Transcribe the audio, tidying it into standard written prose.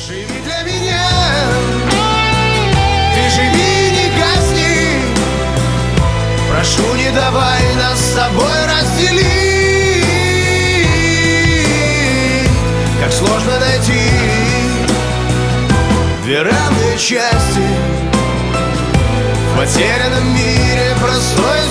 Живи для меня, ты живи, не гасни. Прошу, не давай нас с тобой разделить. Как сложно найти две равные части в потерянном мире простой